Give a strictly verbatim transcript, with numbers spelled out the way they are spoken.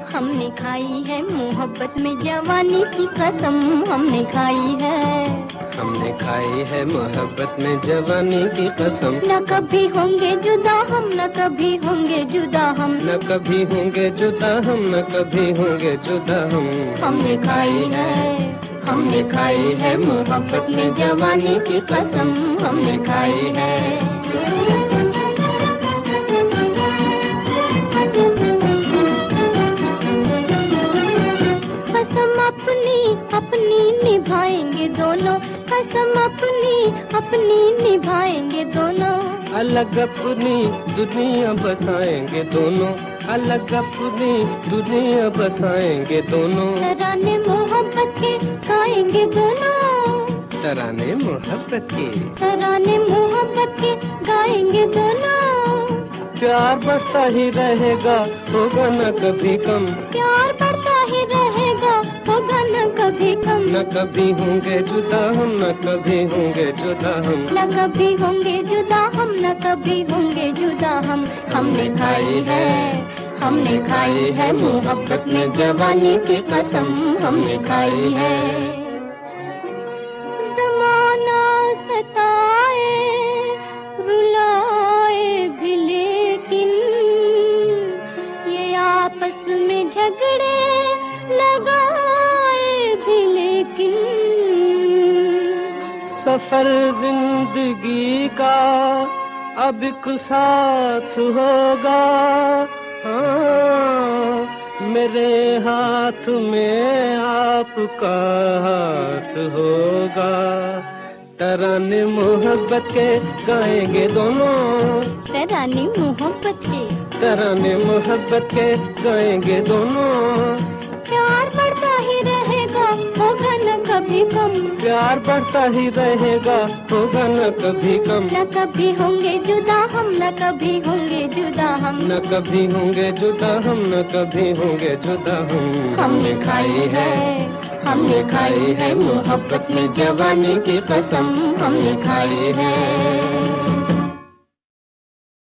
हमने खाई है मोहब्बत में जवानी की कसम, हमने खाई है। हमने खाई है मोहब्बत में जवानी की कसम। न कभी होंगे जुदा हम, न कभी होंगे जुदा हम, न कभी होंगे जुदा हम, न कभी होंगे जुदा हम। हमने खाई है, हमने खाई है मोहब्बत में जवानी की कसम, हमने खाई है। कसम अपनी अपनी निभाएंगे दोनों, कसम अपनी अपनी निभाएंगे दोनों। अलग अपनी दुनिया बसाएंगे दोनों, अलग अपनी दुनिया बसाएंगे दोनों। तराने मोहब्बत के गाएंगे दोनों, तराने मोहब्बत के, तराने मोहब्बत के गाएंगे दोनों। प्यार बढ़ता ही रहेगा, होगा न कभी कम। प्यार बढ़ता ही रहेगा, होगा न कभी कम। न कभी होंगे जुदा हम, न कभी होंगे जुदा हम, न कभी होंगे जुदा हम, न कभी होंगे जुदा हम। हमने खाई है, हमने खाई है मोहब्बत में जवानी की कसम, हमने खाई है। ज़माना सताए रुलाए भी लेकिन ये आपस में झगड़े लगाए भी लेकिन। सफर जिंदगी का अब एक साथ होगा, हाँ, मेरे हाथ में आपका हाथ होगा। तराने मोहब्बत के गाएंगे दोनों, तराने मोहब्बत के, तराने मोहब्बत के गाएंगे दोनों। प्यार बढ़ता ही रहेगा, होगा न कभी कम। प्यार बढ़ता ही रहेगा, होगा न कभी कम। न कभी होंगे जुदा हम, न कभी होंगे जुदा हम, न कभी होंगे जुदा हम, न कभी होंगे जुदा हम। हमने खाई है, हमने खाई है मोहब्बत में जवानी की कसम, हमने खाई है।